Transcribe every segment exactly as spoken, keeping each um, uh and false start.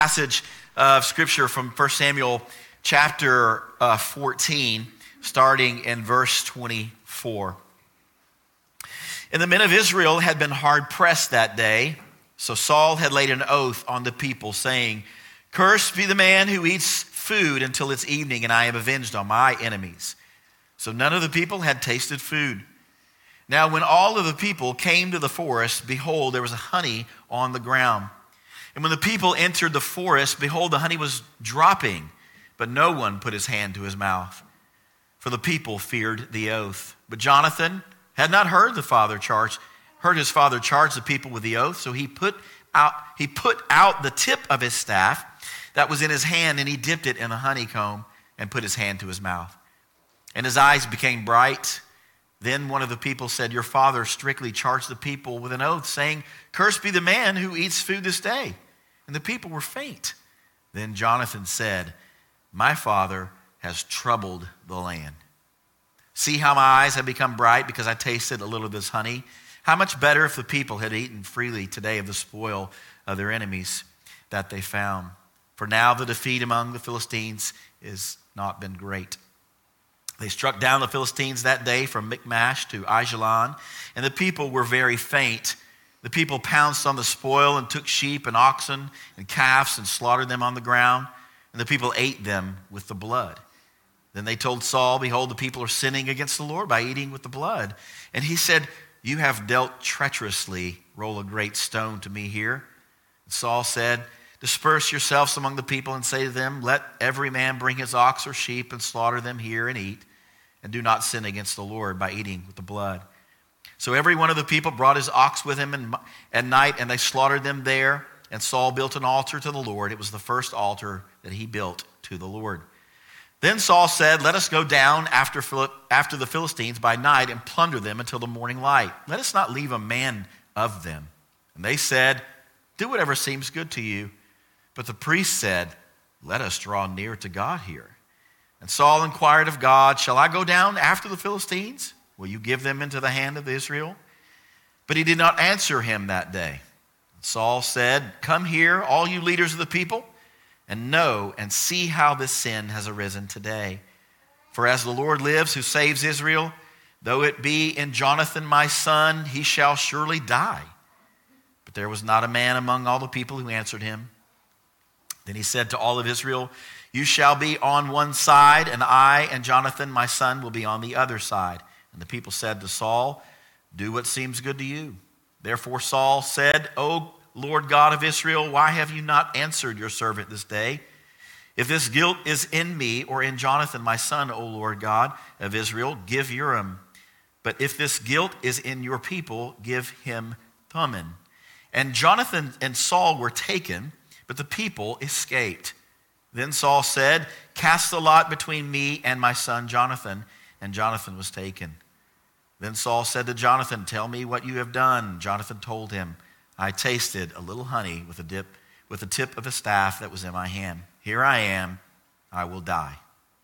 Passage of scripture from First Samuel chapter uh, fourteen, starting in verse twenty-four. And the men of Israel had been hard pressed that day, so Saul had laid an oath on the people, saying, "Cursed be the man who eats food until it's evening, and I am avenged on my enemies." So none of the people had tasted food. Now when all of the people came to the forest, behold, there was honey on the ground. And when the people entered the forest, behold, the honey was dropping, but no one put his hand to his mouth, for the people feared the oath. But Jonathan had not heard the father charge, heard his father charge the people with the oath, so he put out he put out the tip of his staff that was in his hand, and he dipped it in the honeycomb and put his hand to his mouth. And his eyes became bright. Then one of the people said, "Your father strictly charged the people with an oath, saying, 'Cursed be the man who eats food this day.' And the people were faint." Then Jonathan said, "My father has troubled the land. See how my eyes have become bright because I tasted a little of this honey. How much better if the people had eaten freely today of the spoil of their enemies that they found. For now the defeat among the Philistines has not been great." They struck down the Philistines that day from Michmash to Aijalon, and the people were very faint. The people pounced on the spoil and took sheep and oxen and calves and slaughtered them on the ground, and the people ate them with the blood. Then they told Saul, "Behold, the people are sinning against the Lord by eating with the blood." And he said, "You have dealt treacherously. Roll a great stone to me here." And Saul said, "Disperse yourselves among the people and say to them, let every man bring his ox or sheep and slaughter them here and eat. And do not sin against the Lord by eating with the blood." So every one of the people brought his ox with him at night, and they slaughtered them there. And Saul built an altar to the Lord. It was the first altar that he built to the Lord. Then Saul said, "Let us go down after, after the Philistines by night and plunder them until the morning light. Let us not leave a man of them." And they said, "Do whatever seems good to you." But the priest said, "Let us draw near to God here." And Saul inquired of God, "Shall I go down after the Philistines? Will you give them into the hand of Israel?" But he did not answer him that day. And Saul said, "Come here, all you leaders of the people, and know and see how this sin has arisen today. For as the Lord lives, who saves Israel, though it be in Jonathan my son, he shall surely die." But there was not a man among all the people who answered him. Then he said to all of Israel, "You shall be on one side, and I and Jonathan my son will be on the other side." And the people said to Saul, "Do what seems good to you." Therefore Saul said, "O Lord God of Israel, why have you not answered your servant this day? If this guilt is in me or in Jonathan my son, O Lord God of Israel, give Urim. But if this guilt is in your people, give him Thummim." And Jonathan and Saul were taken, but the people escaped. Then Saul said, "Cast the lot between me and my son Jonathan." And Jonathan was taken. Then Saul said to Jonathan, "Tell me what you have done." Jonathan told him, "I tasted a little honey with a dip, with the tip of a staff that was in my hand. Here I am, I will die."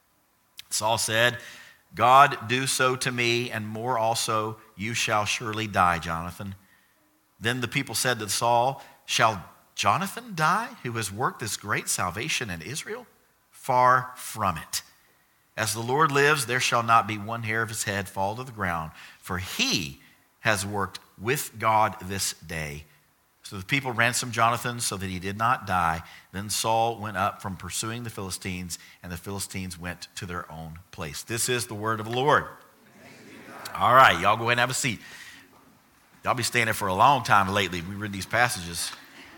Saul said, "God do so to me, and more also, you shall surely die, Jonathan." Then the people said to Saul, "Shall Jonathan die, who has worked this great salvation in Israel? Far from it. As the Lord lives, there shall not be one hair of his head fall to the ground, for he has worked with God this day." So the people ransomed Jonathan so that he did not die. Then Saul went up from pursuing the Philistines, and the Philistines went to their own place. This is the word of the Lord. All right, y'all go ahead and have a seat. Y'all be staying there for a long time lately. We read these passages.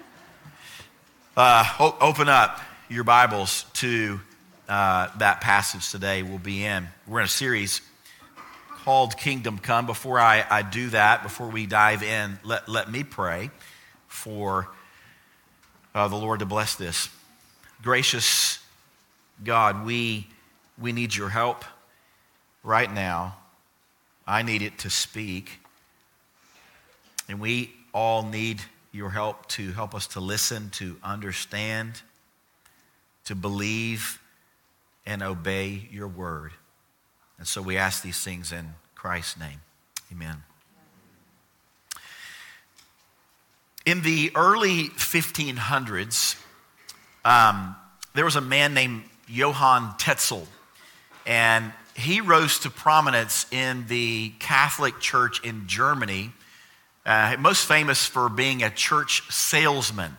Uh, open up your Bibles to uh, that passage today we'll be in. We're in a series called Kingdom Come. Before I, I do that, before we dive in, let, let me pray for uh, the Lord to bless this. Gracious God, we, we need your help right now. I need it to speak. And we all need your help to help us to listen, to understand, to believe, and obey your word. And so we ask these things in Christ's name. Amen. In the early fifteen hundreds, um, there was a man named Johann Tetzel, and he rose to prominence in the Catholic Church in Germany, uh, most famous for being a church salesman,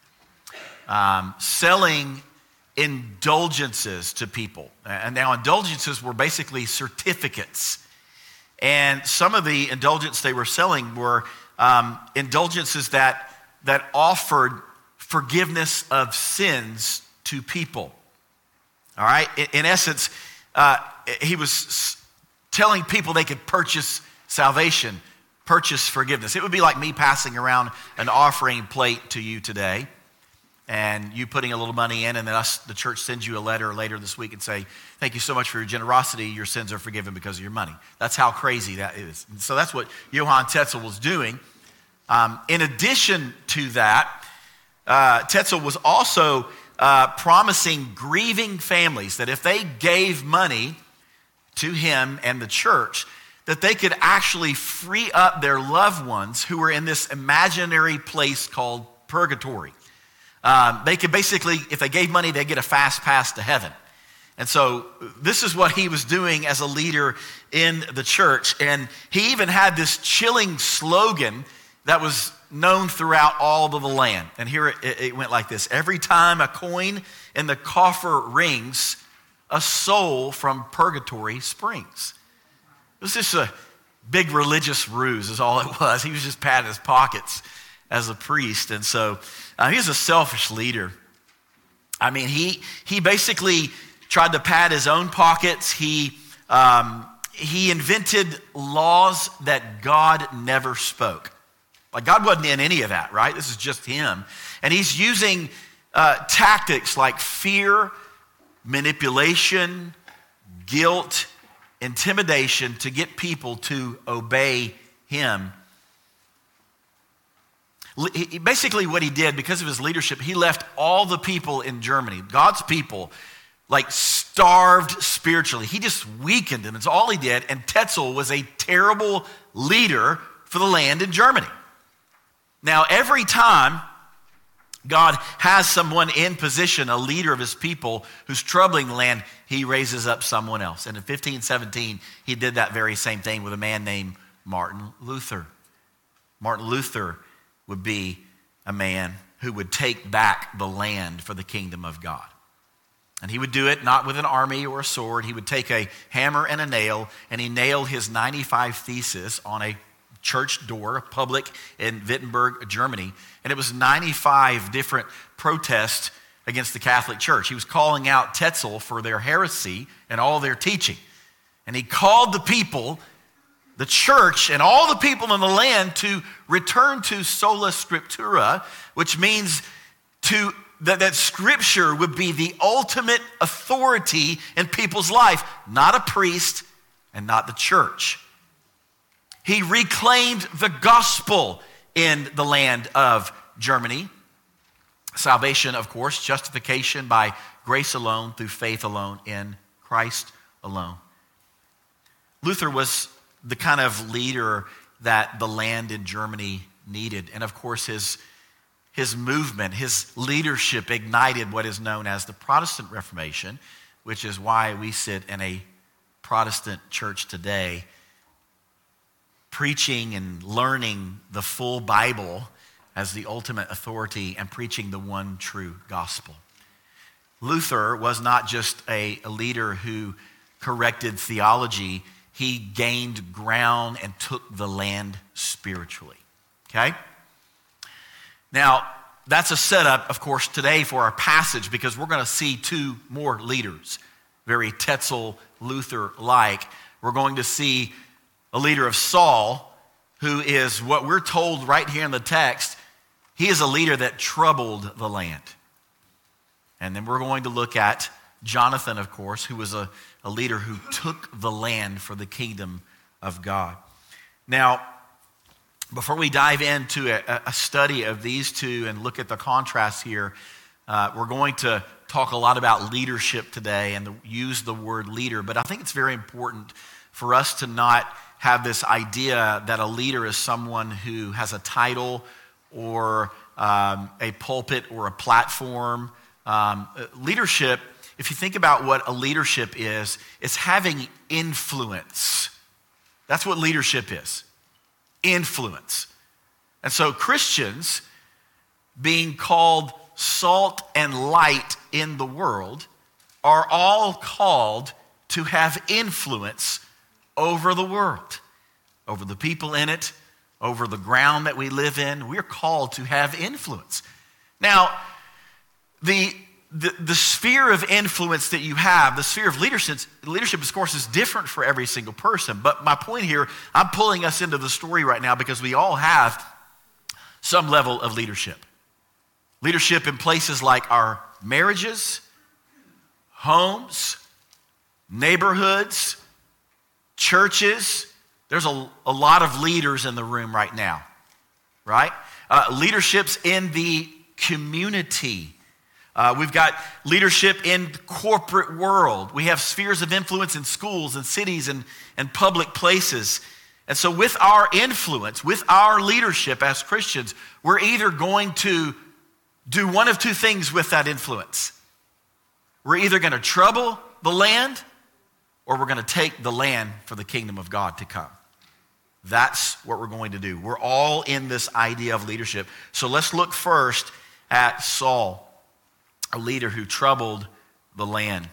um, selling indulgences to people. And now indulgences were basically certificates. And some of the indulgences they were selling were um, indulgences that, that offered forgiveness of sins to people. All right? In, in essence, uh, he was telling people they could purchase salvation, purchase forgiveness. It would be like me passing around an offering plate to you today, and you putting a little money in, and then us, the church sends you a letter later this week and say, thank you so much for your generosity. Your sins are forgiven because of your money. That's how crazy that is. And so that's what Johann Tetzel was doing. Um, in addition to that, uh, Tetzel was also uh, promising grieving families that if they gave money to him and the church, that they could actually free up their loved ones who were in this imaginary place called purgatory. Um, they could basically, if they gave money, they'd get a fast pass to heaven. And so this is what he was doing as a leader in the church. And he even had this chilling slogan that was known throughout all of the land. And here it, it went like this: every time a coin in the coffer rings, a soul from purgatory springs. It was just a big religious ruse is all it was. He was just patting his pockets as a priest. And so uh, he was a selfish leader. I mean, he he basically tried to pad his own pockets. He, um, he invented laws that God never spoke. Like God wasn't in any of that, right? This is just him. And he's using uh, tactics like fear, manipulation, guilt, intimidation to get people to obey him. He, basically what he did, because of his leadership, he left all the people in Germany, God's people, like starved spiritually. He just weakened them. It's all he did. And Tetzel was a terrible leader for the land in Germany. Now, every time God has someone in position, a leader of his people who's troubling the land, he raises up someone else. And in fifteen seventeen, he did that very same thing with a man named Martin Luther. Martin Luther would be a man who would take back the land for the kingdom of God. And he would do it not with an army or a sword. He would take a hammer and a nail, and he nailed his ninety-five Theses on a church door, public in Wittenberg, Germany. And it was ninety-five different protests against the Catholic Church. He was calling out Tetzel for their heresy and all their teaching. And he called the people, the church, and all the people in the land to return to sola scriptura, which means to that, that scripture would be the ultimate authority in people's life, not a priest and not the church. He reclaimed the gospel in the land of Germany. Salvation, of course, justification by grace alone, through faith alone, in Christ alone. Luther was the kind of leader that the land in Germany needed. And of course, his, his movement, his leadership ignited what is known as the Protestant Reformation, which is why we sit in a Protestant church today, preaching and learning the full Bible as the ultimate authority and preaching the one true gospel. Luther was not just a, a leader who corrected theology. He gained ground and took the land spiritually, okay? Now, that's a setup, of course, today for our passage, because we're going to see two more leaders, very Tetzel, Luther-like. We're going to see a leader of Saul, who is what we're told right here in the text. He is a leader that troubled the land. And then we're going to look at Jonathan, of course, who was a, a leader who took the land for the kingdom of God. Now, before we dive into a, a study of these two and look at the contrast here, uh, we're going to talk a lot about leadership today and the, use the word leader. But I think it's very important for us to not have this idea that a leader is someone who has a title or um, a pulpit or a platform Um, leadership, if you think about what a leadership is, it's having influence. That's what leadership is, influence. And so Christians, being called salt and light in the world, are all called to have influence over the world, over the people in it, over the ground that we live in. We're called to have influence. Now, the, the, the sphere of influence that you have, the sphere of leadership, leadership, of course, is different for every single person. But my point here, I'm pulling us into the story right now because we all have some level of leadership. Leadership in places like our marriages, homes, neighborhoods, churches. There's a, a lot of leaders in the room right now, right? Uh, leaderships in the community. Uh, we've got leadership in the corporate world. We have spheres of influence in schools and cities and, and public places. And so with our influence, with our leadership as Christians, we're either going to do one of two things with that influence. We're either going to trouble the land or we're going to take the land for the kingdom of God to come. That's what we're going to do. We're all in this idea of leadership. So let's look first at Saul, a leader who troubled the land.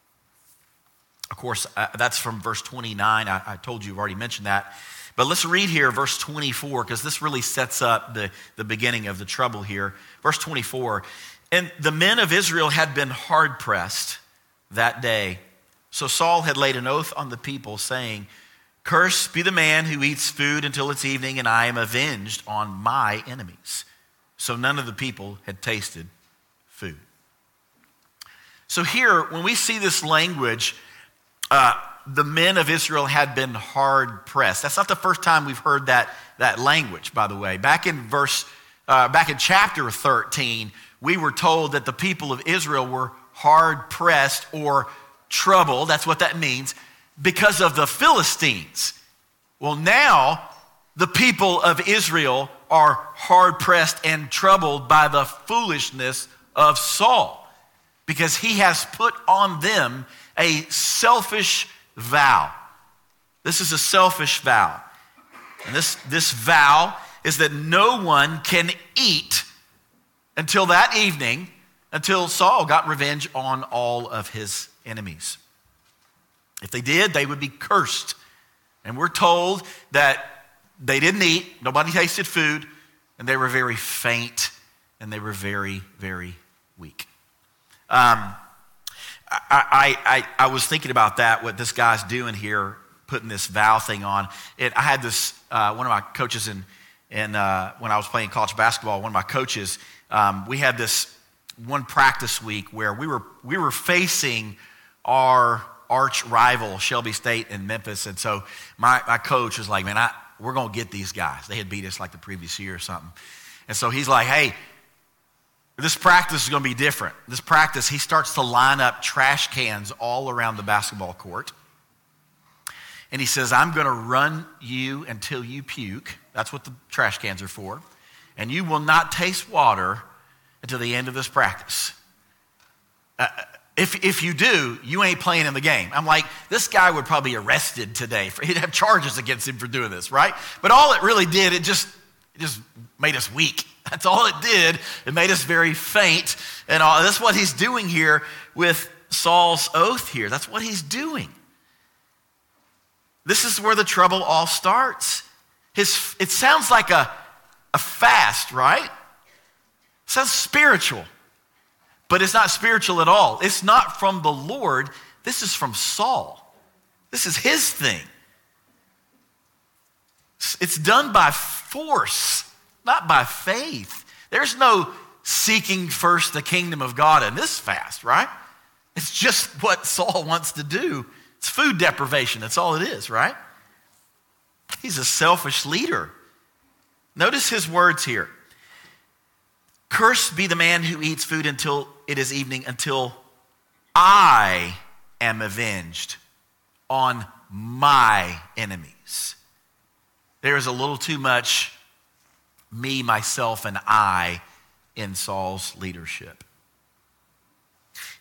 Of course, uh, that's from verse twenty-nine. I, I told you, I've already mentioned that. But let's read here verse twenty-four, because this really sets up the, the beginning of the trouble here. Verse twenty-four, and the men of Israel had been hard-pressed that day. So Saul had laid an oath on the people, saying, "Cursed be the man who eats food until it's evening, and I am avenged on my enemies." So none of the people had tasted food. So here, when we see this language, uh, the men of Israel had been hard pressed. That's not the first time we've heard that, that language, by the way. Back in verse, uh, back in chapter thirteen, we were told that the people of Israel were hard pressed or troubled. That's what that means, because of the Philistines. Well, now the people of Israel are hard pressed and troubled by the foolishness of Saul, because he has put on them a selfish vow. This is a selfish vow. And this, this vow is that no one can eat until that evening, until Saul got revenge on all of his enemies. If they did, they would be cursed. And we're told that they didn't eat, nobody tasted food, and they were very faint, and they were very, very weak. Um, I, I, I, I was thinking about that, what this guy's doing here, putting this vow thing on. It, I had this, uh, one of my coaches in, in uh, when I was playing college basketball, one of my coaches, um, we had this one practice week where we were we were facing our arch rival, Shelby State in Memphis. And so my, my coach was like, man, I, we're going to get these guys. They had beat us like the previous year or something. And so he's like, hey, this practice is going to be different. This practice, he starts to line up trash cans all around the basketball court. And he says, I'm going to run you until you puke. That's what the trash cans are for. And you will not taste water until the end of this practice. Uh, if, if you do, you ain't playing in the game. I'm like, this guy would probably be arrested today. For, he'd have charges against him for doing this, right? But all it really did, it just, it just made us weak. That's all it did. It made us very faint. And all, that's what he's doing here with Saul's oath here. That's what he's doing. This is where the trouble all starts. His, it sounds like a, a fast, right? It sounds spiritual, but it's not spiritual at all. It's not from the Lord. This is from Saul. This is his thing. It's done by force, not by faith. There's no seeking first the kingdom of God in this fast, right? It's just what Saul wants to do. It's food deprivation. That's all it is, right? He's a selfish leader. Notice his words here. Cursed be the man who eats food until it is evening, until I am avenged on my enemies. There is a little too much me, myself, and I in Saul's leadership.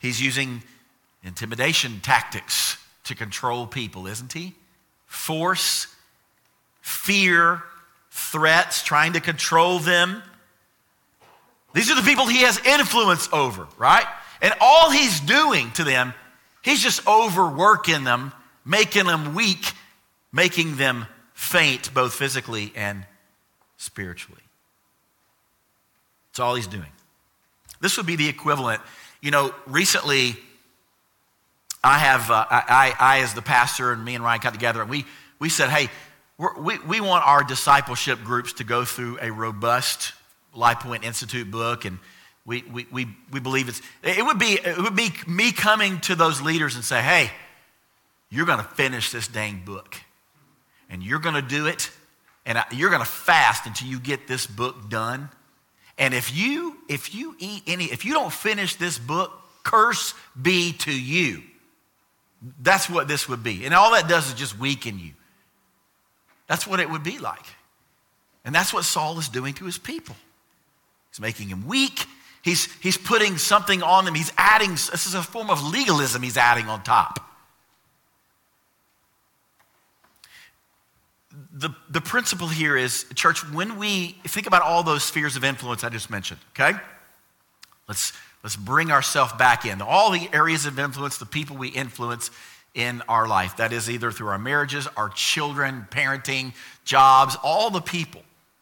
He's using intimidation tactics to control people, isn't he? Force, fear, threats, trying to control them. These are the people he has influence over, right? And all he's doing to them, he's just overworking them, making them weak, making them faint, both physically and spiritually. That's all he's doing. This would be the equivalent. You know, recently, I have, uh, I, I, as the pastor, and me and Ryan got together, and we, we said, hey, we're, we, we want our discipleship groups to go through a robust Life Point Institute book, and we, we, we, we believe it's, it would be, it would be me coming to those leaders and say, hey, you're going to finish this dang book, and you're going to do it, and you're going to fast until you get this book done. And if you, if you eat any, if you don't finish this book, curse be to you. That's what this would be. And all that does is just weaken you. That's what it would be like. And that's what Saul is doing to his people. He's making them weak. He's, he's putting something on them. He's adding, this is a form of legalism he's adding on top. The, the principle here is, church, when we think about all those spheres of influence I just mentioned, okay? Let's, let's bring ourselves back in. All the areas of influence, the people we influence in our life. That is either through our marriages, our children, parenting, jobs, all the people.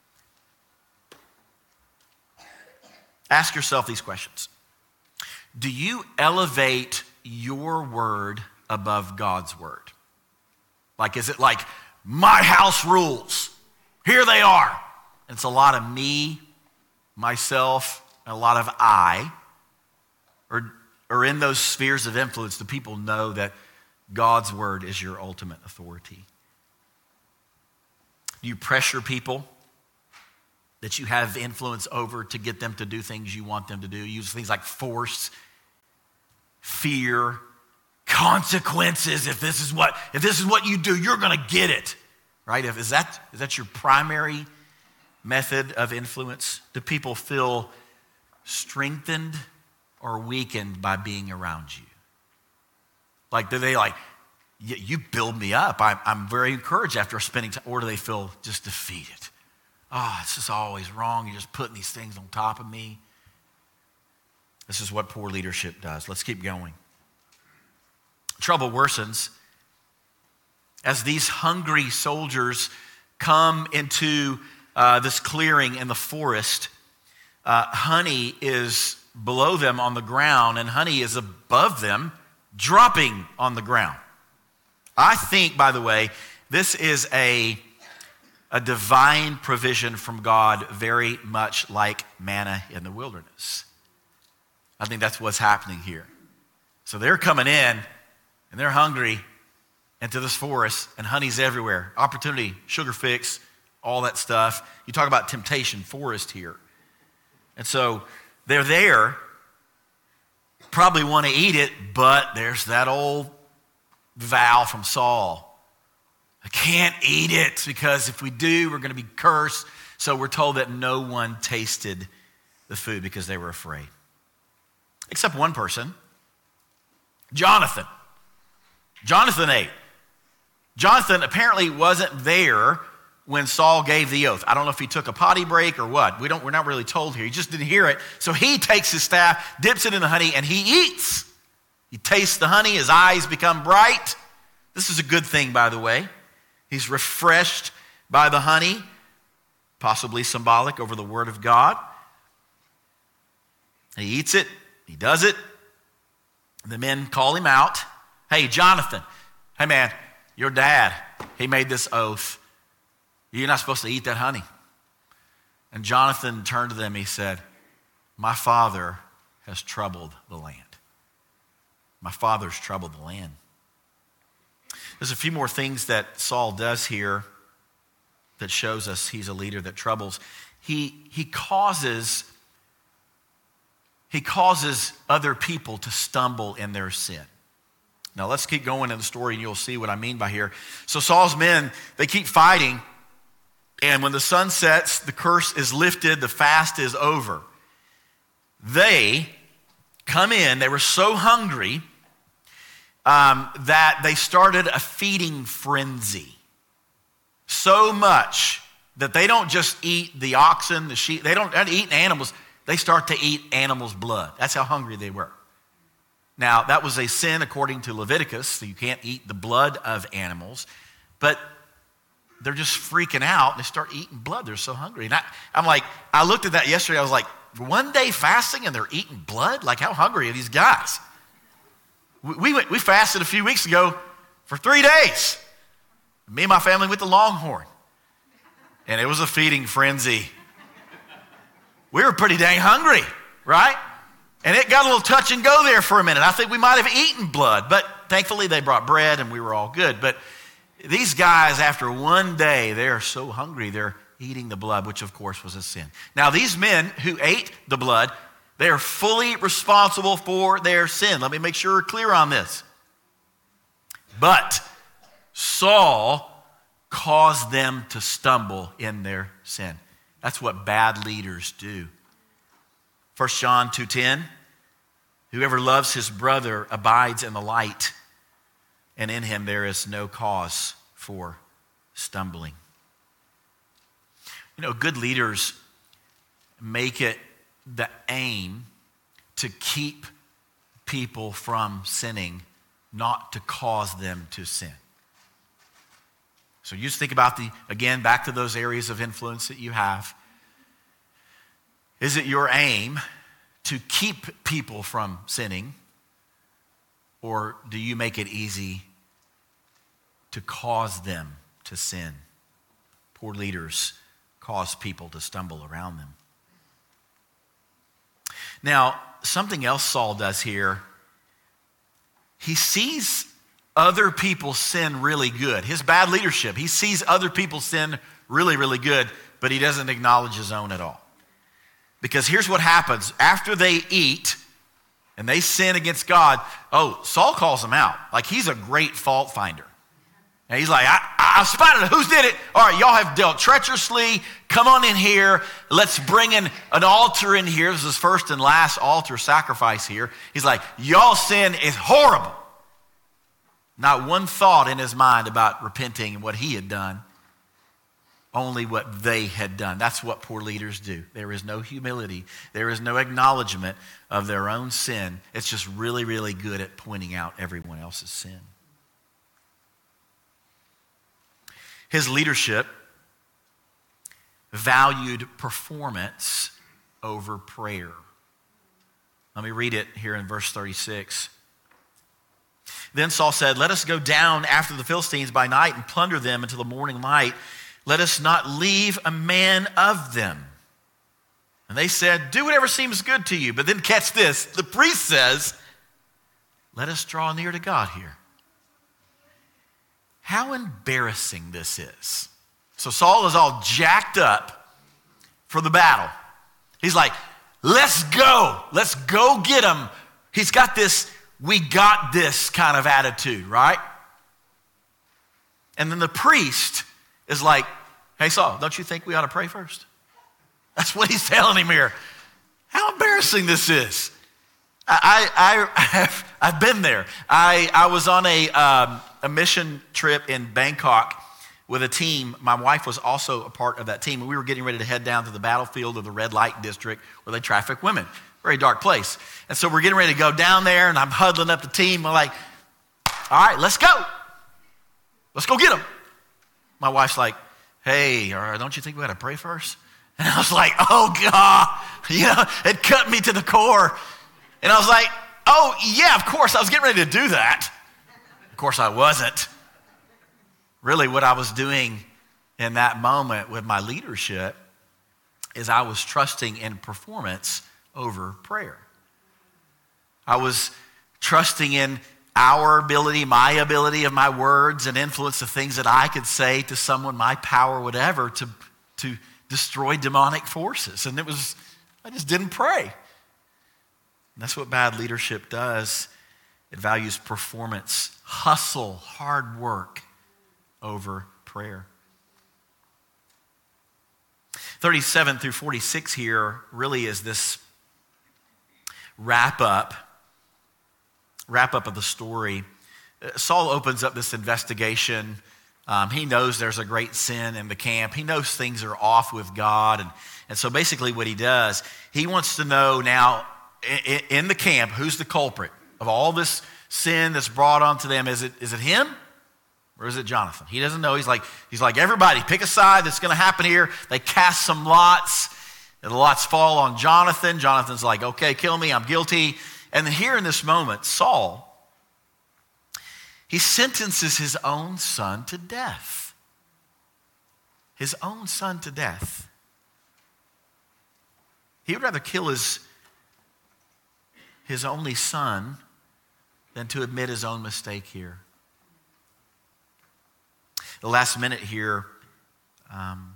Ask yourself these questions. Do you elevate your word above God's word? Like, is it like, my house rules, here they are? And it's a lot of me, myself, and a lot of I. Or, or in those spheres of influence, do people know that God's word is your ultimate authority? Do you pressure people that you have influence over to get them to do things you want them to do? Use things like force, fear, consequences. If this is what if this is what you do, you're going to get it, right? If is that is that your primary method of influence? Do people feel strengthened or weakened by being around you? Like, do they like, you build me up. I'm, I'm very encouraged after spending time, or do they feel just defeated? Oh, this is always wrong. You're just putting these things on top of me. This is what poor leadership does. Let's keep going. Trouble worsens as these hungry soldiers come into uh, this clearing in the forest. Uh, honey is below them on the ground, and honey is above them, dropping on the ground. I think, by the way, this is a, a divine provision from God, very much like manna in the wilderness. I think that's what's happening here. So they're coming in, and they're hungry into this forest, and honey's everywhere. Opportunity, sugar fix, all that stuff. You talk about temptation, forest here. And so they're there, probably want to eat it, but there's that old vow from Saul. I can't eat it because if we do, we're going to be cursed. So we're told that no one tasted the food because they were afraid. Except one person, Jonathan. Jonathan ate. Jonathan apparently wasn't there when Saul gave the oath. I don't know if he took a potty break or what. We don't, we're not really told here. He just didn't hear it. So he takes his staff, dips it in the honey, and he eats. He tastes the honey. His eyes become bright. This is a good thing, by the way. He's refreshed by the honey, possibly symbolic over the word of God. He eats it. He does it. The men call him out. Hey, Jonathan. Hey, man, your dad, he made this oath. You're not supposed to eat that honey. And Jonathan turned to them. He said, my father has troubled the land. My father's troubled the land. There's a few more things that Saul does here that shows us he's a leader that troubles. He, he causes, he causes other people to stumble in their sin. Now let's keep going in the story and you'll see what I mean by here. So Saul's men, they keep fighting. And when the sun sets, the curse is lifted, the fast is over. They come in. They were so hungry um, that they started a feeding frenzy. So much that they don't just eat the oxen, the sheep. They don't, they don't eat animals. They start to eat animals' blood. That's how hungry they were. Now, that was a sin according to Leviticus, so you can't eat the blood of animals. But they're just freaking out. They start eating blood. They're so hungry. And I, I'm like, I looked at that yesterday. I was like, one day fasting and they're eating blood? Like, how hungry are these guys? We, we, went, we fasted a few weeks ago for three days. Me and my family went to Longhorn. And it was a feeding frenzy. We were pretty dang hungry, right? And it got a little touch and go there for a minute. I think we might have eaten blood, but thankfully they brought bread and we were all good. But these guys, after one day, they are so hungry, they're eating the blood, which of course was a sin. Now, these men who ate the blood, they are fully responsible for their sin. Let me make sure we're clear on this. But Saul caused them to stumble in their sin. That's what bad leaders do. First John two ten, whoever loves his brother abides in the light, and in him there is no cause for stumbling. You know, good leaders make it the aim to keep people from sinning, not to cause them to sin. So you just think about the, again, back to those areas of influence that you have. Is it your aim to keep people from sinning, or do you make it easy to cause them to sin? Poor leaders cause people to stumble around them. Now, something else Saul does here, he sees other people sin really good. His bad leadership, he sees other people sin really, really good, but he doesn't acknowledge his own at all. Because here's what happens. After they eat and they sin against God, oh, Saul calls them out. Like he's a great fault finder. And he's like, I, I spotted it. Who did it? All right, y'all have dealt treacherously. Come on in here. Let's bring in an altar in here. This is his first and last altar sacrifice here. He's like, y'all sin is horrible. Not one thought in his mind about repenting and what he had done. Only what they had done. That's what poor leaders do. There is no humility. There is no acknowledgement of their own sin. It's just really, really good at pointing out everyone else's sin. His leadership valued performance over prayer. Let me read it here in verse thirty-six. Then Saul said, let us go down after the Philistines by night and plunder them until the morning light. Let us not leave a man of them. And they said, do whatever seems good to you. But then catch this. The priest says, let us draw near to God here. How embarrassing this is. So Saul is all jacked up for the battle. He's like, let's go. Let's go get him. He's got this, we got this kind of attitude, right? And then the priest is like, hey, Saul, don't you think we ought to pray first? That's what he's telling him here. How embarrassing this is. I, I, I have, I've been there. I, I was on a, um, a mission trip in Bangkok with a team. My wife was also a part of that team. And we were getting ready to head down to the battlefield of the red light district where they traffic women. Very dark place. And so we're getting ready to go down there, and I'm huddling up the team. I'm like, all right, let's go. Let's go get them. My wife's like, hey, don't you think we got to pray first? And I was like, oh, God. You know, it cut me to the core. And I was like, oh, yeah, of course. I was getting ready to do that. Of course, I wasn't. Really, what I was doing in that moment with my leadership is I was trusting in performance over prayer. I was trusting in our ability, my ability of my words and influence the things that I could say to someone, my power, whatever, to, to destroy demonic forces. And it was, I just didn't pray. And that's what bad leadership does. It values performance, hustle, hard work over prayer. thirty-seven through forty-six here really is this wrap up, wrap up of the story, Saul opens up this investigation. Um, he knows there's a great sin in the camp. He knows things are off with God. And, and so basically what he does, he wants to know now in, in the camp, who's the culprit of all this sin that's brought onto them. Is it, is it him or is it Jonathan? He doesn't know. He's like, he's like, everybody pick a side that's going to happen here. They cast some lots and the lots fall on Jonathan. Jonathan's like, okay, kill me. I'm guilty. And then here in this moment, Saul, he sentences his own son to death. His own son to death. He would rather kill his, his only son than to admit his own mistake here. The last minute here, um,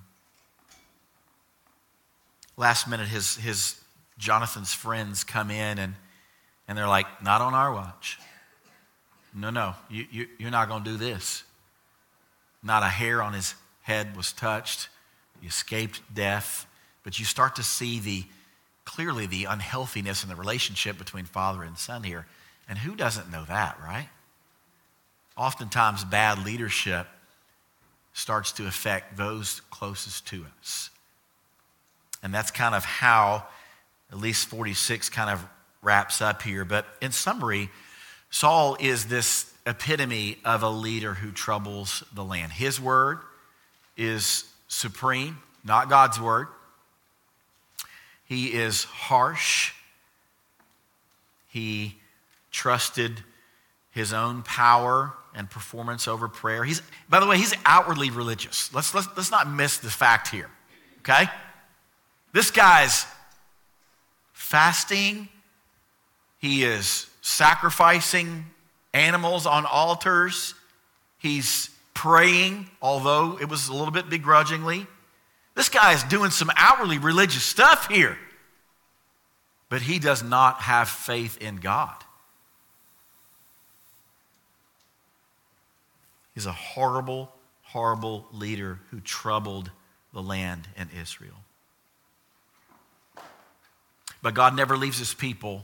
last minute his, his Jonathan's friends come in and, and they're like, not on our watch. No, no, you, you, you're not going to do this. Not a hair on his head was touched. He escaped death. But you start to see the clearly the unhealthiness in the relationship between father and son here. And who doesn't know that, right? Oftentimes bad leadership starts to affect those closest to us. And that's kind of how at least forty-six kind of wraps up here. But in summary, Saul is this epitome of a leader who troubles the land. His word is supreme, not God's word. He is harsh. He trusted his own power and performance over prayer. He's, by the way, he's outwardly religious. Let's, let's, let's not miss the fact here, okay? This guy's fasting. He is sacrificing animals on altars. He's praying, although it was a little bit begrudgingly. This guy is doing some outwardly religious stuff here. But he does not have faith in God. He's a horrible, horrible leader who troubled the land in Israel. But God never leaves his people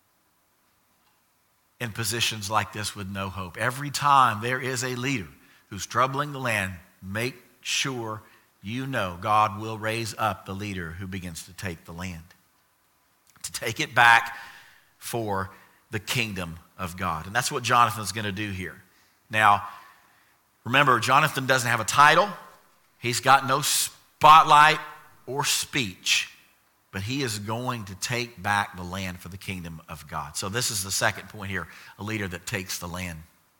in positions like this with no hope. Every time there is a leader who's troubling the land, make sure you know God will raise up the leader who begins to take the land, to take it back for the kingdom of God. And that's what Jonathan's going to do here. Now, remember, Jonathan doesn't have a title. He's got no spotlight or speech. But he is going to take back the land for the kingdom of God. So this is the second point here, a leader that takes the land.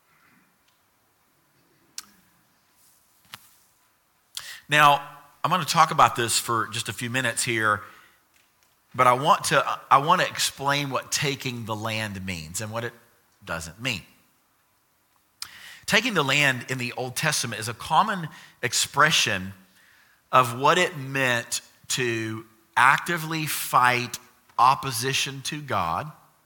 Now, I'm going to talk about this for just a few minutes here, but I want to I want to explain what taking the land means and what it doesn't mean. Taking the land in the Old Testament is a common expression of what it meant to actively fight opposition to God,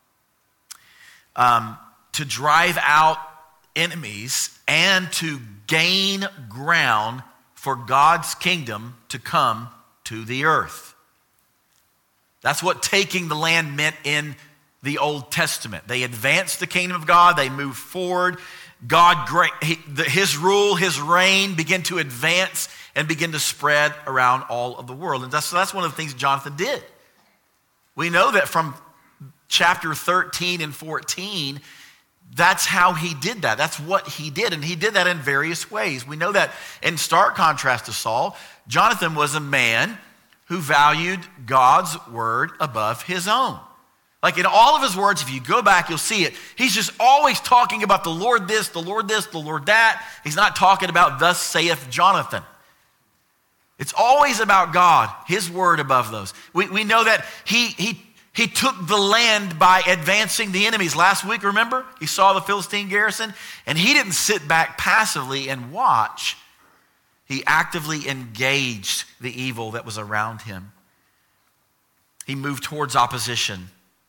um, to drive out enemies, and to gain ground for God's kingdom to come to the earth. That's what taking the land meant in the Old Testament. They advanced the kingdom of God. They moved forward. God, his rule, his reign began to advance and begin to spread around all of the world. And that's, that's one of the things Jonathan did. We know that from chapter thirteen and fourteen, that's how he did that. That's what he did. And he did that in various ways. We know that in stark contrast to Saul, Jonathan was a man who valued God's word above his own. Like in all of his words, if you go back, you'll see it. He's just always talking about the Lord this, the Lord this, the Lord that. He's not talking about thus saith Jonathan. It's always about God, his word above those. We, we know that he, he, he took the land by advancing the enemies. Last week, remember? He saw the Philistine garrison, and he didn't sit back passively and watch. He actively engaged the evil that was around him. He moved towards opposition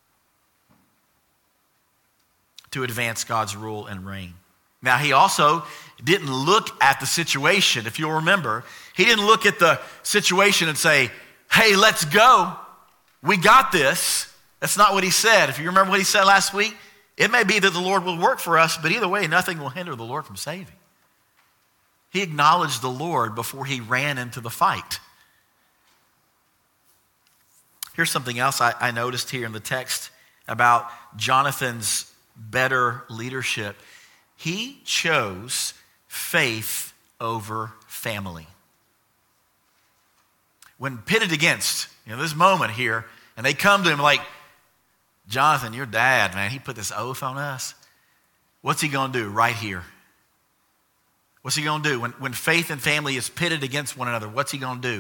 to advance God's rule and reign. Now, he also didn't look at the situation. If you'll remember, he didn't look at the situation and say, hey, let's go. We got this. That's not what he said. If you remember what he said last week, it may be that the Lord will work for us, but either way, nothing will hinder the Lord from saving. He acknowledged the Lord before he ran into the fight. Here's something else I, I noticed here in the text about Jonathan's better leadership. He chose faith over family. When pitted against, you know, this moment here, and they come to him like, Jonathan, your dad, man, he put this oath on us. What's he going to do right here? What's he going to do? When, when faith and family is pitted against one another, what's he going to do?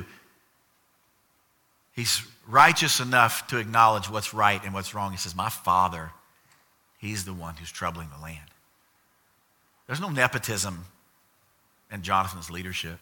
He's righteous enough to acknowledge what's right and what's wrong. He says, my father, he's the one who's troubling the land. There's no nepotism in Jonathan's leadership.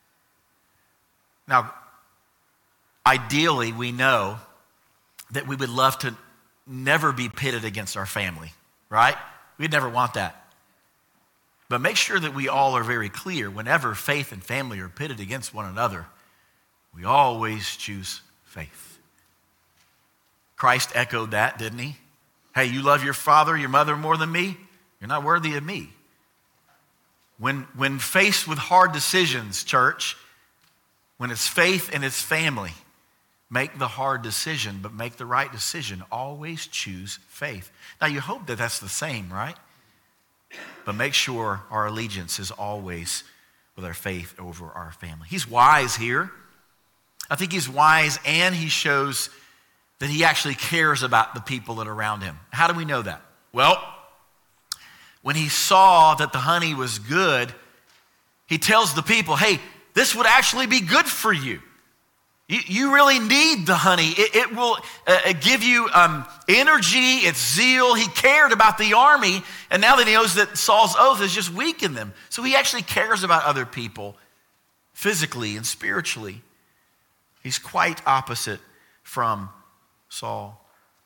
Now, ideally, we know that we would love to never be pitted against our family, right? We'd never want that. But make sure that we all are very clear. Whenever faith and family are pitted against one another, we always choose faith. Christ echoed that, didn't he? Hey, you love your father, your mother more than me? You're not worthy of me. When, when faced with hard decisions, church, when it's faith and it's family, make the hard decision, but make the right decision. Always choose faith. Now, you hope that that's the same, right? But make sure our allegiance is always with our faith over our family. He's wise here. I think he's wise, and he shows that he actually cares about the people that are around him. How do we know that? Well, when he saw that the honey was good, he tells the people, hey, this would actually be good for you. You, you really need the honey. It, it will uh, give you um, energy, it's zeal. He cared about the army, and now that he knows that Saul's oath has just weakened them. So he actually cares about other people physically and spiritually. He's quite opposite from Saul.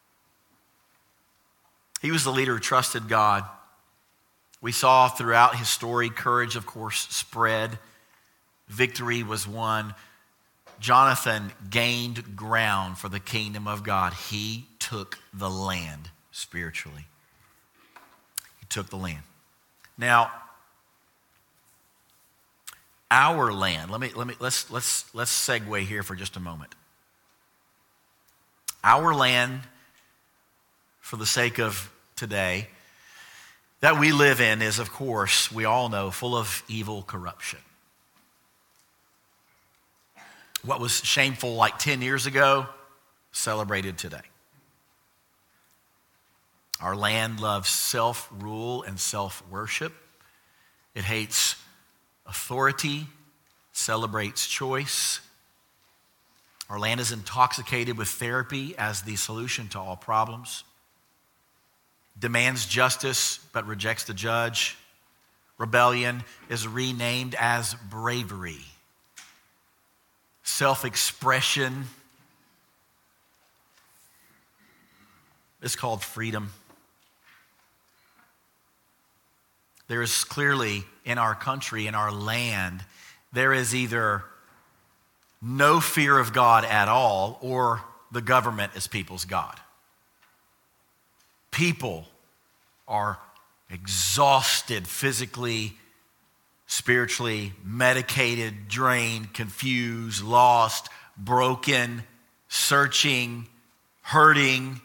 He was the leader who trusted God. We saw throughout his story, courage, of course, spread. Victory was won. Jonathan gained ground for the kingdom of God. He took the land spiritually. He took the land. Now, our land. Let me let me let's let's let's segue here for just a moment. Our land, for the sake of today, that we live in is, of course, we all know, full of evil corruption. What was shameful like ten years ago, celebrated today. Our land loves self-rule and self-worship. It hates authority, celebrates choice. Our land is intoxicated with therapy as the solution to all problems. Demands justice but rejects the judge. Rebellion is renamed as bravery. Self-expression is called freedom. There is clearly in our country, in our land, there is either no fear of God at all, or the government is people's God. People are exhausted physically, spiritually, medicated, drained, confused, lost, broken, searching, hurting,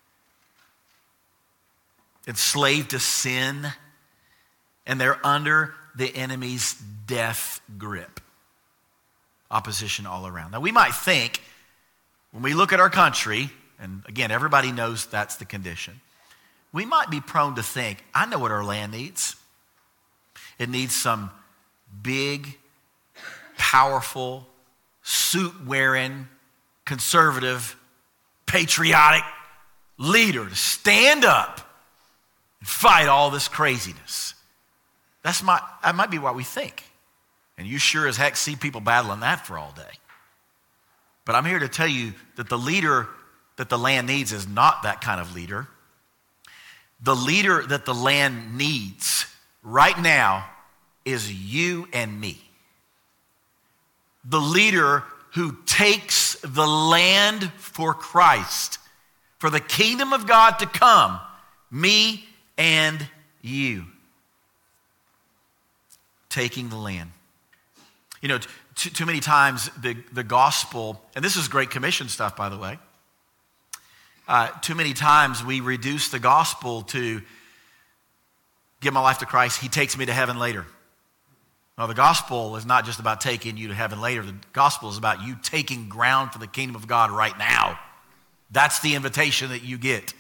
enslaved to sin, and they're under the enemy's death grip. Opposition all around. Now, we might think, when we look at our country, and again, everybody knows that's the condition, we might be prone to think, I know what our land needs. It needs some big, powerful, suit-wearing, conservative, patriotic leader to stand up and fight all this craziness. That's my, that might be what we think. And you sure as heck see people battling that for all day. But I'm here to tell you that the leader that the land needs is not that kind of leader. The leader that the land needs right now is you and me. The leader who takes the land for Christ for the kingdom of God to come, me and you. Taking the land. You know, too, too many times the, the gospel, and this is Great Commission stuff, by the way. Uh, too many times we reduce the gospel to give my life to Christ, he takes me to heaven later. No, the gospel is not just about taking you to heaven later. The gospel is about you taking ground for the kingdom of God right now. That's the invitation that you get.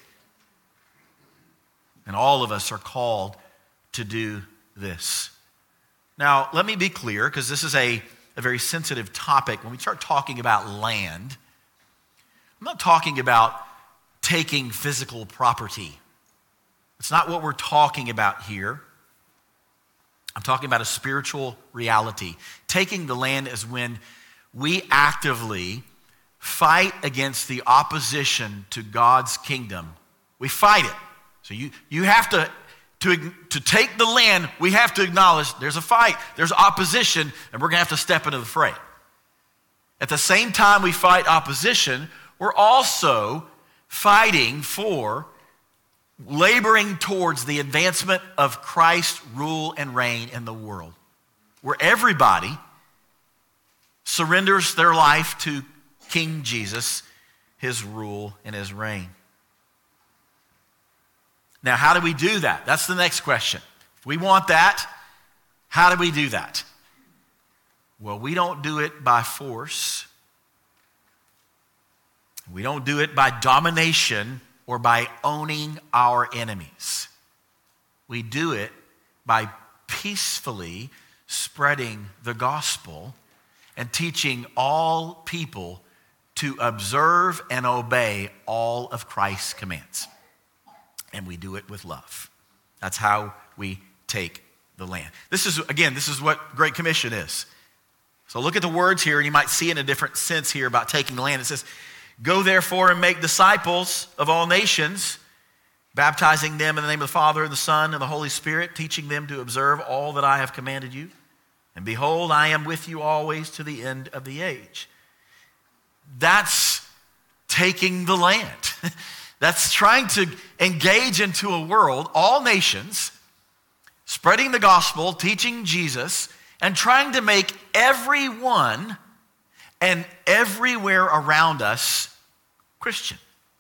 And all of us are called to do this. Now, let me be clear, because this is a, a very sensitive topic. When we start talking about land, I'm not talking about taking physical property. It's not what we're talking about here. I'm talking about a spiritual reality. Taking the land is when we actively fight against the opposition to God's kingdom. We fight it. So you, you have to, to, to take the land, we have to acknowledge there's a fight, there's opposition, and we're going to have to step into the fray. At the same time we fight opposition, we're also fighting for, laboring towards the advancement of Christ's rule and reign in the world, where everybody surrenders their life to King Jesus, his rule and his reign. Now, how do we do that? That's the next question. If we want that, how do we do that? Well, we don't do it by force. We don't do it by domination or by owning our enemies. We do it by peacefully spreading the gospel and teaching all people to observe and obey all of Christ's commands. And we do it with love. That's how we take the land. This is, again, this is what Great Commission is. So look at the words here, and you might see in a different sense here about taking the land. It says, go therefore and make disciples of all nations, baptizing them in the name of the Father and the Son and the Holy Spirit, teaching them to observe all that I have commanded you. And behold, I am with you always to the end of the age. That's taking the land. That's trying to engage into a world, all nations, spreading the gospel, teaching Jesus, and trying to make everyone and everywhere around us Christian.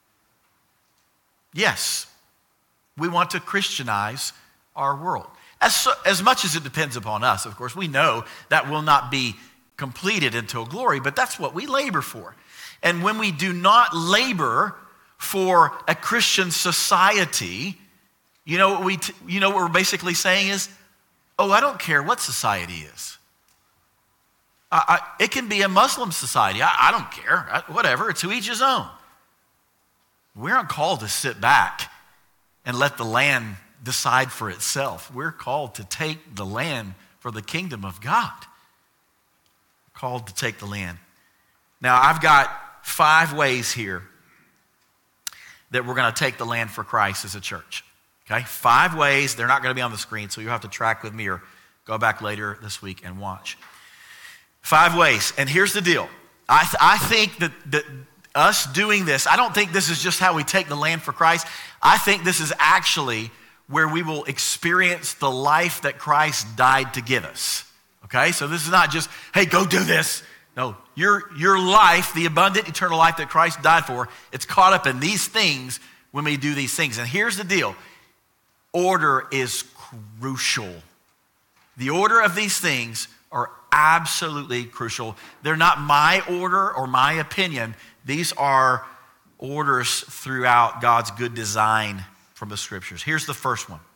Yes, we want to Christianize our world. As, so, as much as it depends upon us, of course, we know that will not be completed until glory, but that's what we labor for. And when we do not labor for a Christian society, you know what we t- you know what we're basically saying is, oh, I don't care what society is. I, I, it can be a Muslim society. I, I don't care. I, whatever. To each his own. We aren't called to sit back and let the land decide for itself. We're called to take the land for the kingdom of God. We're called to take the land. Now, I've got five ways here that we're going to take the land for Christ as a church. Okay? Five ways. They're not going to be on the screen, so you'll have to track with me or go back later this week and watch. Five ways. And here's the deal. I, th- I think that, that us doing this, I don't think this is just how we take the land for Christ. I think this is actually where we will experience the life that Christ died to give us. Okay? So this is not just, hey, go do this. No, your, your life, the abundant eternal life that Christ died for, it's caught up in these things when we do these things. And here's the deal. Order is crucial. The order of these things are absolutely crucial. They're not my order or my opinion. These are orders throughout God's good design from the scriptures. Here's the first one.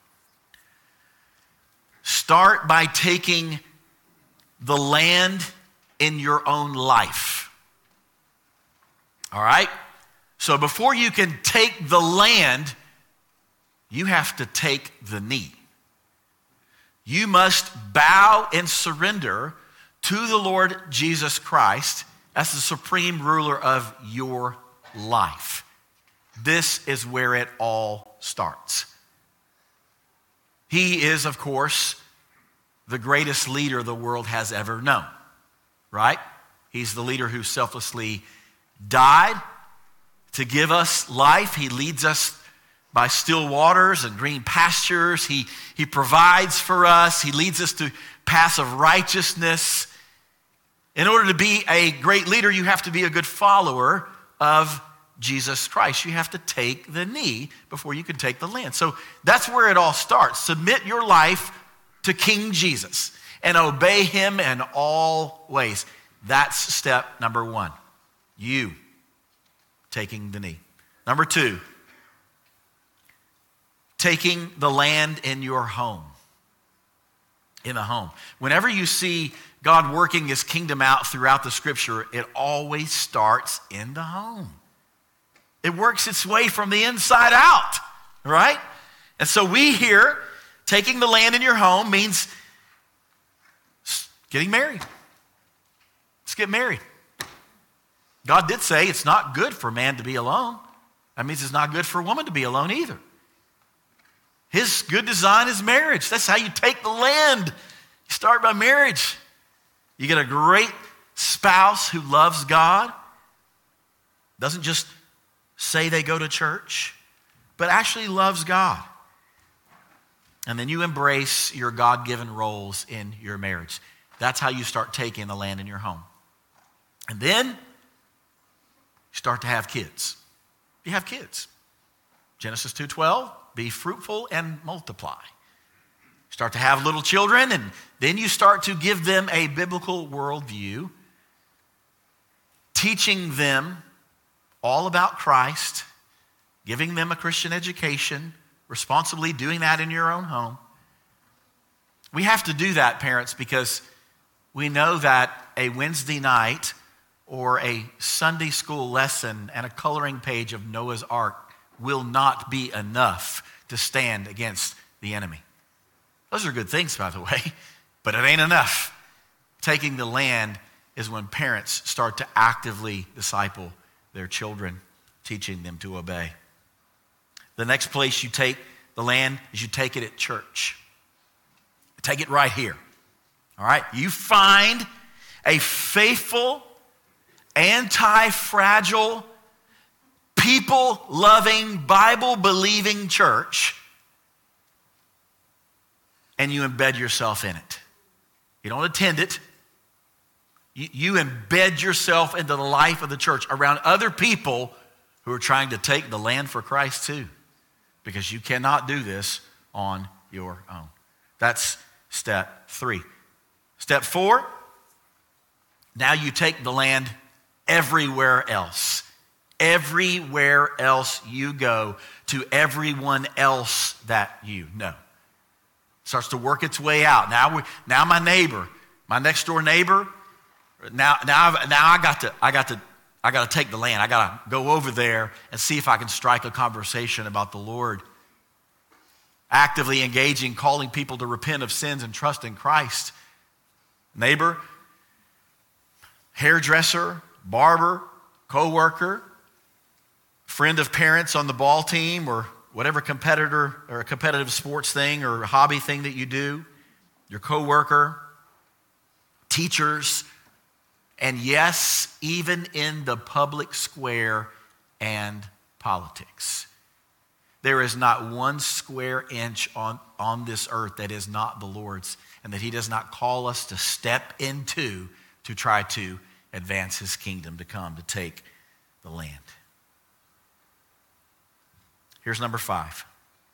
Start by taking the land in your own life. All right? So before you can take the land, you have to take the knee. You must bow and surrender to the Lord Jesus Christ as the supreme ruler of your life. This is where it all starts. He is, of course, the greatest leader the world has ever known, right? He's the leader who selflessly died to give us life. He leads us by still waters and green pastures. He, he provides for us. He leads us to paths of righteousness. In order to be a great leader, you have to be a good follower of Jesus Christ. You have to take the knee before you can take the land. So that's where it all starts. Submit your life to King Jesus and obey him in all ways. That's step number one. You taking the knee. Number two, taking the land in your home. In the home. Whenever you see God working his kingdom out throughout the scripture, it always starts in the home. It works its way from the inside out, right? And so we here, taking the land in your home means getting married. Let's get married. God did say it's not good for man to be alone. That means it's not good for a woman to be alone either. His good design is marriage. That's how you take the land. You start by marriage. You get a great spouse who loves God, doesn't just say they go to church, but actually loves God. And then you embrace your God-given roles in your marriage. That's how you start taking the land in your home. And then you start to have kids. You have kids. Genesis two twelve, be fruitful and multiply. Start to have little children, and then you start to give them a biblical worldview, teaching them all about Christ, giving them a Christian education, responsibly doing that in your own home. We have to do that, parents, because we know that a Wednesday night or a Sunday school lesson and a coloring page of Noah's Ark will not be enough to stand against the enemy. Those are good things, by the way, but it ain't enough. Taking the land is when parents start to actively disciple their children, teaching them to obey. The next place you take the land is you take it at church. Take it right here. All right? You find a faithful, anti-fragile, people-loving, Bible-believing church, and you embed yourself in it. You don't attend it. You, you embed yourself into the life of the church around other people who are trying to take the land for Christ too, because you cannot do this on your own. That's step three. Step four, now you take the land everywhere else. Everywhere else you go, to everyone else that you know. Starts to work its way out. Now, we, now my neighbor, my next door neighbor, now, now, I've, now I got to, I got to, I got to take the land. I got to go over there and see if I can strike a conversation about the Lord. Actively engaging, calling people to repent of sins and trust in Christ. Neighbor, hairdresser, barber, co-worker, friend of parents on the ball team, or whatever competitor or a competitive sports thing or hobby thing that you do, your co-worker, teachers, and yes, even in the public square and politics. There is not one square inch on, on this earth that is not the Lord's, and that he does not call us to step into to try to advance his kingdom, to come, to take the land. Here's number five.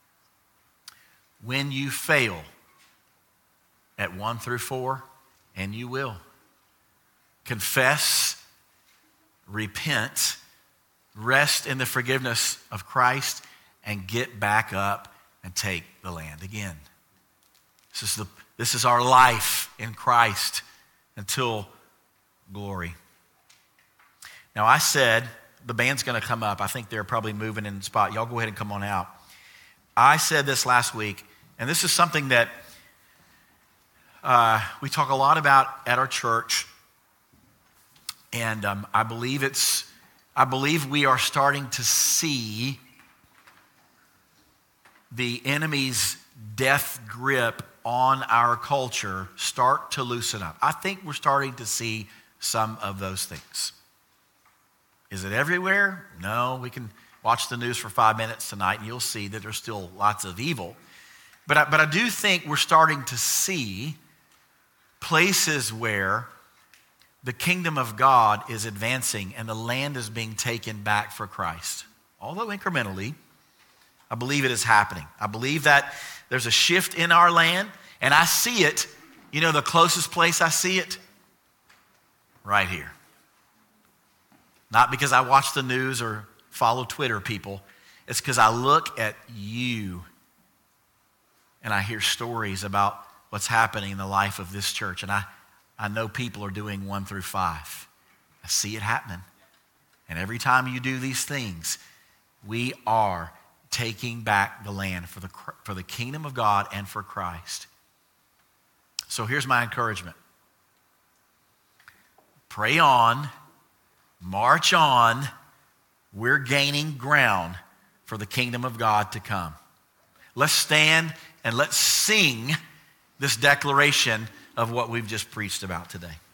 When you fail at one through four, and you will, confess, repent, rest in the forgiveness of Christ, and get back up and take the land again. This is, the, this is our life in Christ until glory. Now, I said, the band's going to come up. I think they're probably moving in the spot. Y'all go ahead and come on out. I said this last week, and this is something that uh, we talk a lot about at our church, and um, I believe it's, I believe we are starting to see the enemy's death grip on our culture start to loosen up. I think we're starting to see some of those things. Is it everywhere? No, we can watch the news for five minutes tonight and you'll see that there's still lots of evil. But I, but I do think we're starting to see places where the kingdom of God is advancing and the land is being taken back for Christ. Although incrementally, I believe it is happening. I believe that there's a shift in our land, and I see it. You know the closest place I see it? Right here. Not because I watch the news or follow Twitter people. It's because I look at you and I hear stories about what's happening in the life of this church. And I, I know people are doing one through five. I see it happening. And every time you do these things, we are taking back the land for the, for the kingdom of God and for Christ. So here's my encouragement. Pray on, march on. We're gaining ground for the kingdom of God to come. Let's stand and let's sing this declaration of what we've just preached about today.